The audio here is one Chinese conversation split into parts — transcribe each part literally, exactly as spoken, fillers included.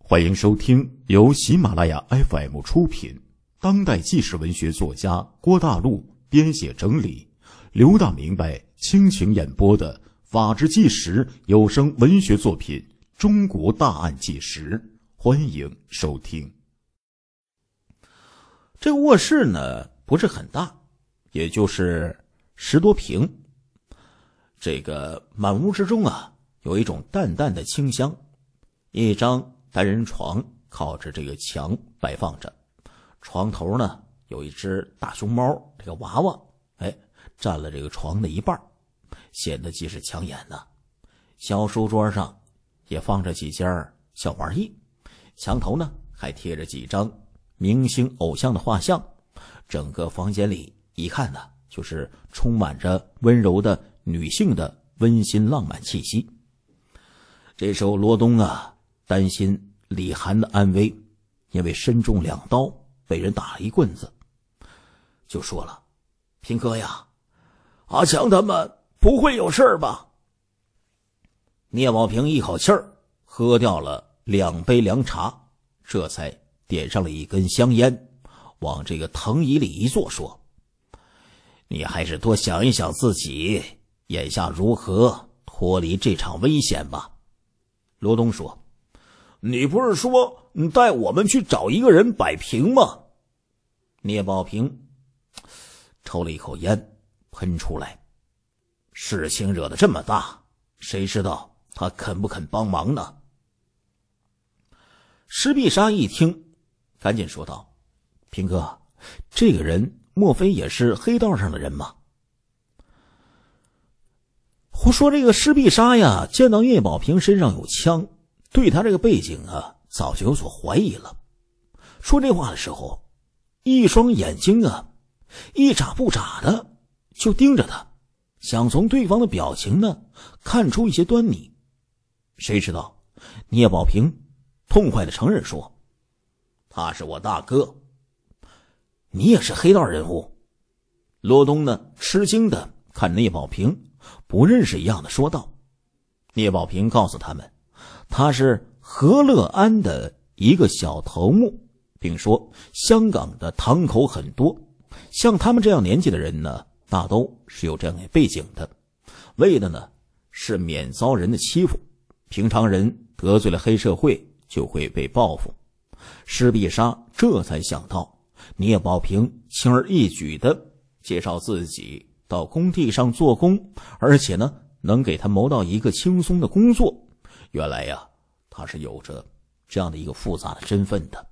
欢迎收听由喜马拉雅 F M 出品，当代纪实文学作家郭大陆编写整理，刘大明白倾情演播的法治纪实有声文学作品《中国大案纪实》，欢迎收听。 这个卧室呢不是很大，也就是十多平。这个满屋之中啊，有一种淡淡的清香。一张单人床靠着这个墙摆放着，床头呢有一只大熊猫这个娃娃，哎，占了这个床的一半，显得极是抢眼呢。小书桌上也放着几件小玩意，墙头呢还贴着几张明星偶像的画像。整个房间里一看呢，就是充满着温柔的女性的温馨浪漫气息。这时候罗东啊担心李涵的安危，因为身中两刀被人打了一棍子，就说了：平哥呀，阿强他们不会有事吧？聂宝平一口气儿喝掉了两杯凉茶，这才点上了一根香烟，往这个藤椅里一坐，说：你还是多想一想自己眼下如何脱离这场危险吧。罗东说：你不是说你带我们去找一个人摆平吗？聂宝平抽了一口烟喷出来，事情惹得这么大，谁知道他肯不肯帮忙呢？施必杀一听赶紧说道：平哥，这个人莫非也是黑道上的人吗？胡说，这个施必杀呀，见到聂宝平身上有枪，对他这个背景啊早就有所怀疑了。说这话的时候，一双眼睛啊一眨不眨的就盯着他，想从对方的表情呢看出一些端倪。谁知道聂宝平痛快的承认说：他是我大哥。你也是黑道人物？罗东呢吃惊的看聂宝平不认识一样的说道。聂宝平告诉他们，他是何乐安的一个小头目，并说香港的堂口很多，像他们这样年纪的人呢，大都是有这样的背景的，为的呢是免遭人的欺负，平常人得罪了黑社会就会被报复。施必杀这才想到聂宝平轻而易举的介绍自己到工地上做工，而且呢能给他谋到一个轻松的工作。原来呀，他是有着这样的一个复杂的身份的。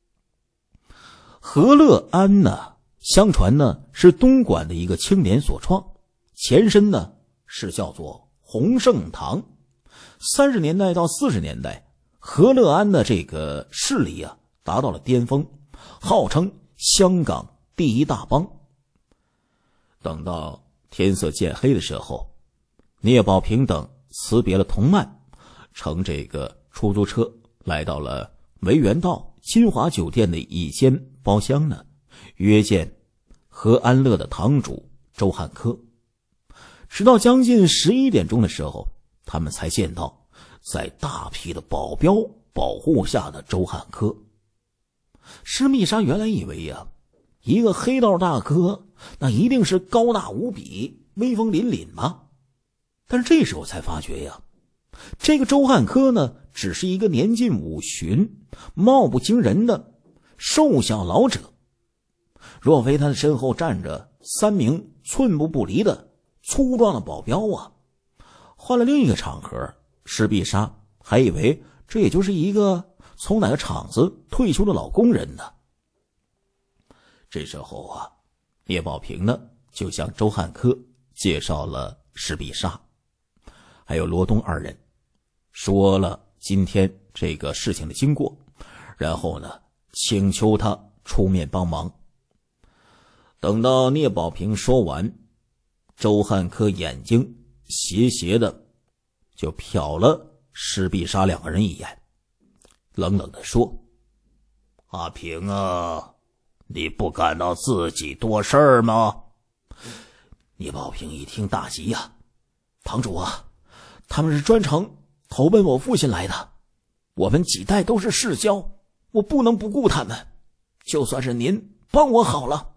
何乐安呢，相传呢是东莞的一个青年所创，前身呢是叫做洪盛堂。三十年代到四十年代，何乐安的这个势力啊达到了巅峰，号称香港第一大帮。等到天色渐黑的时候，聂宝平等辞别了童曼，乘这个出租车来到了维园道金华酒店的一间包厢呢，约见何安乐的堂主周汉科。直到将近十一点钟的时候，他们才见到在大批的保镖保护下的周汉科。施密莎原来以为呀、啊，一个黑道大哥那一定是高大无比，威风凛凛嘛。但是这时候才发觉呀，这个周汉科呢只是一个年近五旬貌不惊人的瘦小老者，若非他的身后站着三名寸步不离的粗壮的保镖啊，换了另一个场合，施必杀还以为这也就是一个从哪个厂子退休的老工人呢。这时候啊，聂宝平呢就向周汉科介绍了施必杀还有罗东二人，说了今天这个事情的经过，然后呢请求他出面帮忙。等到聂宝平说完，周汉科眼睛斜斜的就瞟了施必杀两个人一眼，冷冷地说：阿平啊，你不感到自己多事儿吗？聂宝平一听大急呀、啊，堂主啊，他们是专程投奔我父亲来的。 我们几代都是世交，我不能不顾他们，就算是您帮我好了。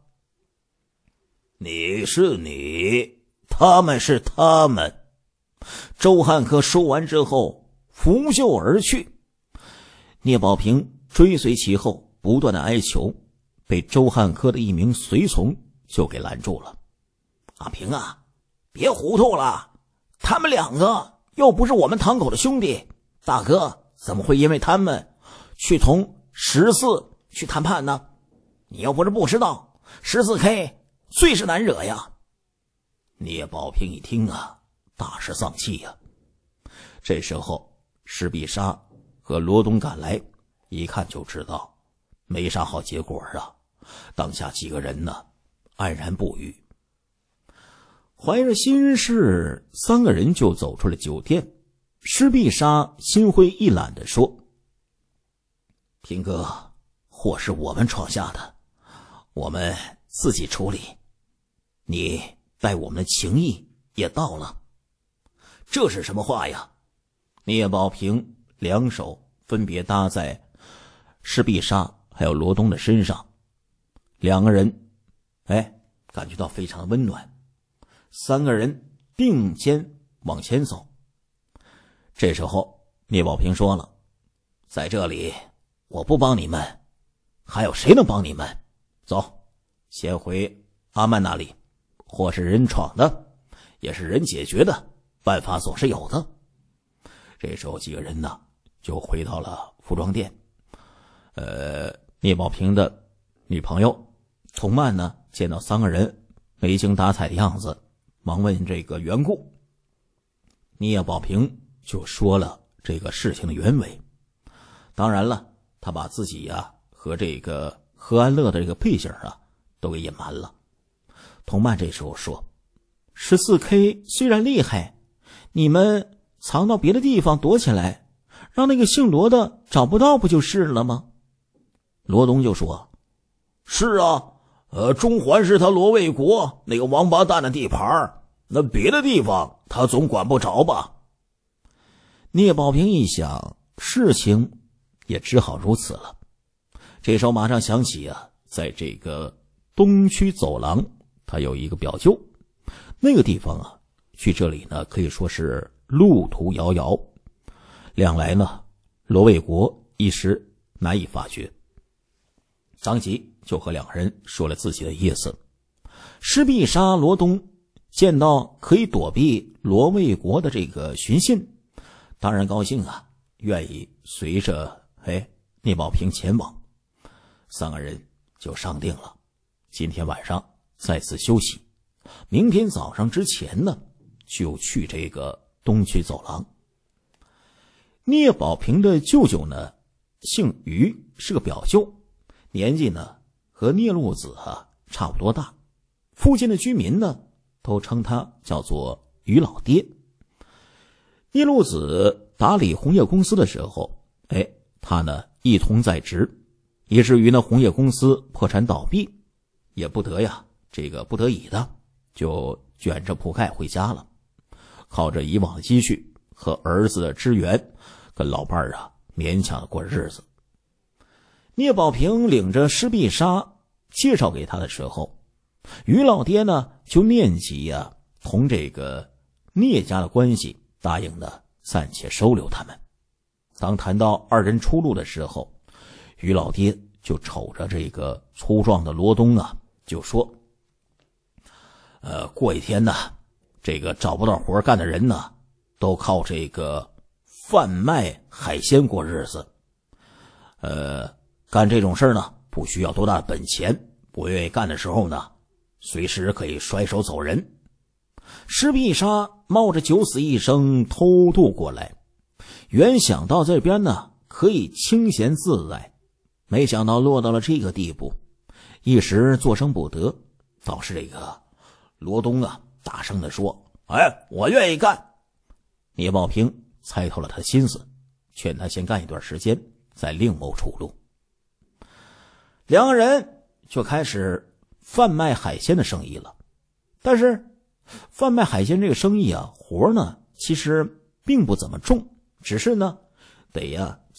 你是你，他们是他们。 周汉科说完之后拂袖而去，聂宝平追随其后，不断的哀求，被周汉科的一名随从就给拦住了。阿平啊，别糊涂了，他们两个又不是我们堂口的兄弟，大哥怎么会因为他们去同十四去谈判呢？你又不是不知道，十四 K 最是难惹呀。聂宝平一听啊，大是丧气呀。这时候施必杀和罗东赶来，一看就知道没啥好结果啊。当下几个人呢安然不语。怀着心事，三个人就走出了酒店。施必杀心灰意懒地说：平哥，祸是我们闯下的，我们自己处理，你待我们的情谊也到了。这是什么话呀？聂宝平两手分别搭在施必杀还有罗东的身上，两个人哎，感觉到非常温暖。三个人并肩往前走。这时候聂宝平说了：在这里我不帮你们，还有谁能帮你们？走，先回阿曼那里，祸是人闯的，也是人解决的，办法总是有的。这时候几个人呢就回到了服装店。呃，聂宝平的女朋友童曼呢见到三个人没精打采的样子，忙问这个缘故。聂宝平就说了这个事情的原委。当然了，他把自己呀和这个何安乐的这个背景啊都给隐瞒了。童曼这时候说：十四 K 虽然厉害，你们藏到别的地方躲起来，让那个姓罗的找不到不就是了吗？罗东就说： 是啊，呃，中环是他罗卫国那个王八蛋的地盘，那别的地方他总管不着吧。 聂宝平一想，事情也只好如此了。这时候马上想起啊，在这个东区走廊他有一个表舅，那个地方啊去这里呢可以说是路途遥遥。两来呢罗卫国一时难以发觉，当即就和两人说了自己的意思。施必杀罗东见到可以躲避罗卫国的这个寻衅，当然高兴啊，愿意随着哎聂宝平前往。三个人就商定了，今天晚上再次休息，明天早上之前呢就去这个东区走廊。聂宝平的舅舅呢姓于，是个表舅，年纪呢和聂路子啊差不多大，附近的居民呢都称他叫做于老爹。聂路子打理红叶公司的时候，哎，他呢一同在职，以至于呢红叶公司破产倒闭，也不得呀这个不得已的就卷着铺盖回家了，靠着以往的积蓄和儿子的支援，跟老伴儿啊勉强的过日子。聂宝平领着施必杀介绍给他的时候，于老爹呢就念及呀、啊、同这个聂家的关系，答应呢暂且收留他们。当谈到二人出路的时候，于老爹就瞅着这个粗壮的罗东啊就说：呃，过一天呢这个找不到活干的人呢都靠这个贩卖海鲜过日子，呃，干这种事呢不需要多大的本钱，不愿意干的时候呢随时可以甩手走人。施必杀冒着九死一生偷渡过来，原想到这边呢可以清闲自在，没想到落到了这个地步，一时作声不得。倒是这个罗东啊大声地说：哎，我愿意干。聂宝平猜透了他的心思，劝他先干一段时间，再另谋出路。两个人就开始贩卖海鲜的生意了。但是贩卖海鲜这个生意啊，活呢其实并不怎么重，只是呢得呀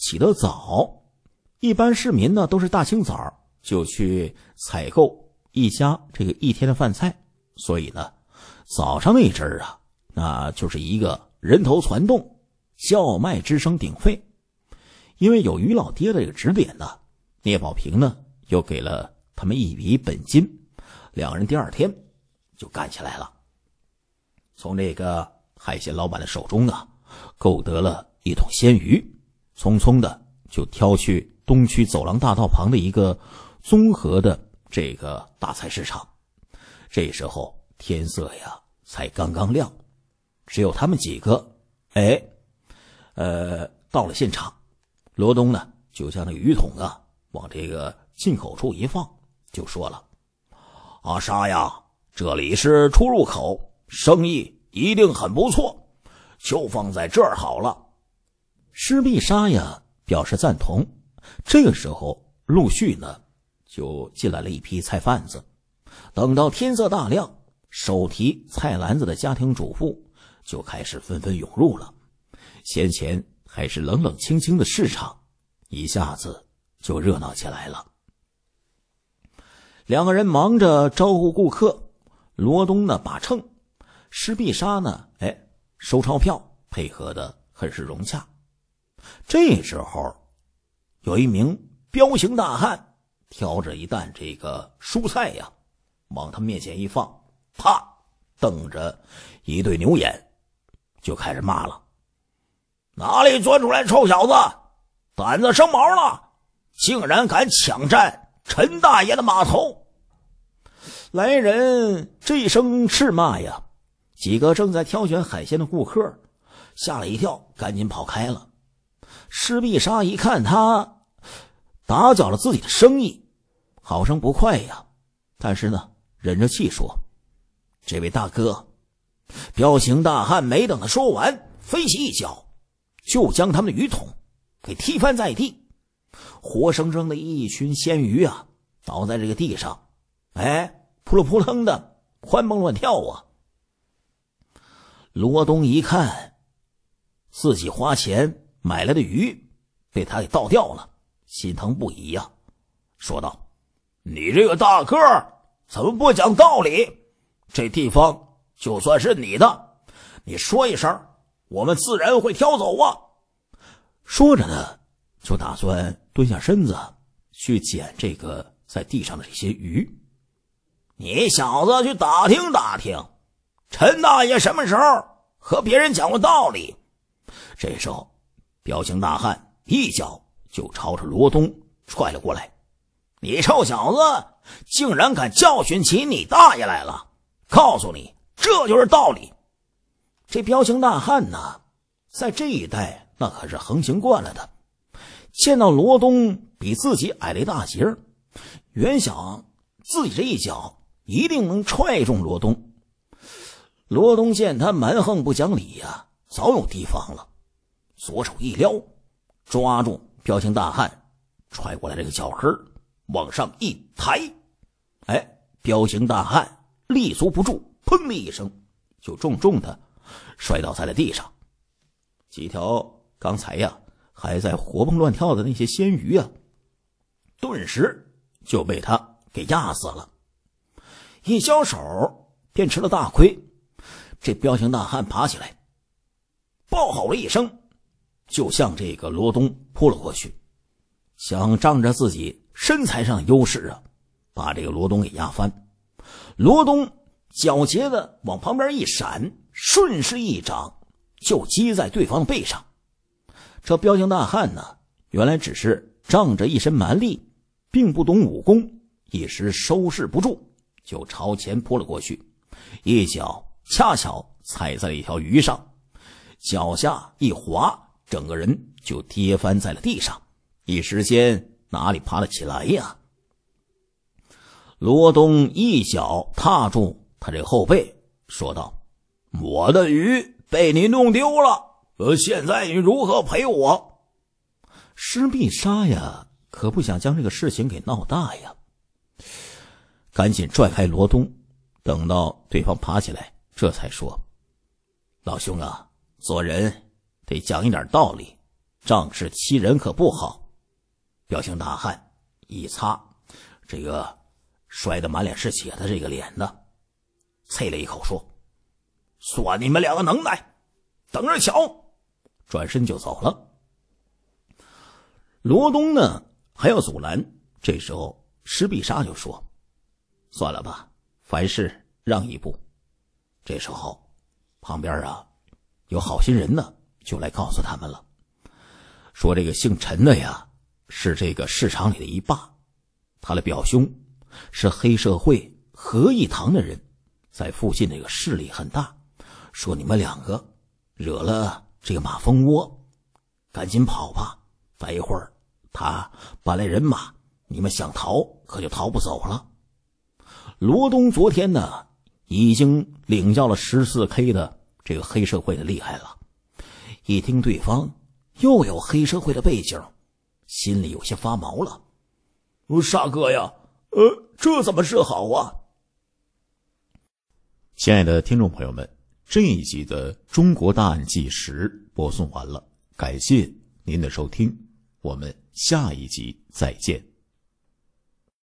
起得早，一般市民呢都是大清早就去采购一家这个一天的饭菜，所以呢早上那阵儿啊，那就是一个人头攒动，叫卖之声鼎沸。因为有于老爹的这个指点呢，聂宝平呢又给了他们一笔本金，两个人第二天就干起来了。从这个海鲜老板的手中啊，购得了一桶鲜鱼，匆匆的就挑去东区走廊大道旁的一个综合的这个大菜市场。这时候天色呀才刚刚亮，只有他们几个，哎，呃，到了现场。罗东呢就将那个鱼桶啊往这个进口处一放，就说了：“阿沙呀，这里是出入口，生意一定很不错，就放在这儿好了。”施必杀呀表示赞同。这个时候陆续呢就进来了一批菜贩子。等到天色大亮，手提菜篮子的家庭主妇就开始纷纷涌入了。先前还是冷冷清清的市场，一下子就热闹起来了。两个人忙着招呼顾客，罗东呢把秤，施必杀呢哎收钞票，配合的很是融洽。这时候有一名彪形大汉挑着一担这个蔬菜呀往他面前一放，啪瞪着一对牛眼就开始骂了：“哪里钻出来臭小子，胆子生毛了，竟然敢抢占陈大爷的码头！”来人这声斥骂呀，几个正在挑选海鲜的顾客吓了一跳，赶紧跑开了。施必杀一看他打搅了自己的生意，好生不快呀，但是呢忍着气说：“这位大哥。”彪形大汉没等他说完，飞起一脚就将他们的鱼桶给踢翻在地，活生生的一群鲜鱼啊倒在这个地上，哎，扑噜扑棱的欢蹦乱跳啊。罗东一看自己花钱买来的鱼被他给倒掉了，心疼不已呀，说道：“你这个大个怎么不讲道理？这地方就算是你的，你说一声，我们自然会挑走啊。”说着呢就打算蹲下身子去捡这个在地上的这些鱼。“你小子去打听打听，陈大爷什么时候和别人讲过道理？”这时候彪形大汉一脚就朝着罗东踹了过来：“你臭小子竟然敢教训起你大爷来了，告诉你这就是道理。”这彪形大汉呢在这一带那可是横行惯了的，见到罗东比自己矮了一大截，原想自己这一脚一定能踹中罗东。罗东见他蛮横不讲理呀，早有提防了，左手一撩，抓住彪形大汉踹过来这个脚跟往上一抬，哎，彪形大汉立足不住，砰的一声就重重的摔倒在了地上。几条刚才呀还在活蹦乱跳的那些鲜鱼啊，顿时就被他给压死了。一交手便吃了大亏。这彪形大汉爬起来暴吼了一声，就向这个罗东扑了过去，想仗着自己身材上的优势啊把这个罗东给压翻。罗东皎洁的往旁边一闪，顺势一掌就击在对方的背上。这彪形大汉呢原来只是仗着一身蛮力，并不懂武功，一时收拾不住，就朝前扑了过去，一脚恰巧踩在了一条鱼上，脚下一滑，整个人就跌翻在了地上，一时间哪里爬得起来呀？罗东一脚踏住他这后背，说道：“我的鱼被你弄丢了，呃，现在你如何赔我？”施必杀呀可不想将这个事情给闹大呀，赶紧拽开罗东，等到对方爬起来，这才说：“老兄啊，做人得讲一点道理， 仗势欺人可不好。彪形大汉一擦这个摔得满脸是血的这个脸呢，啐了一口说：算你们两个能耐，等着瞧，转身就走了。罗东呢还要阻拦，这时候施必杀就说：算了吧，凡事让一步。这时候旁边啊有好心人呢，就来告诉他们了，说这个姓陈的呀是这个市场里的一霸，他的表兄是黑社会何义堂的人，在附近这个势力很大，说你们两个惹了这个马蜂窝，赶紧跑吧，待一会儿他搬来人马，你们想逃可就逃不走了。罗东昨天呢已经领教了 十四K 的这个黑社会的厉害了，一听对方又有黑社会的背景，心里有些发毛了。 沙哥呀，呃，这怎么是好啊？ 亲爱的听众朋友们，这一集的中国大案纪实播送完了，感谢您的收听，我们下一集再见。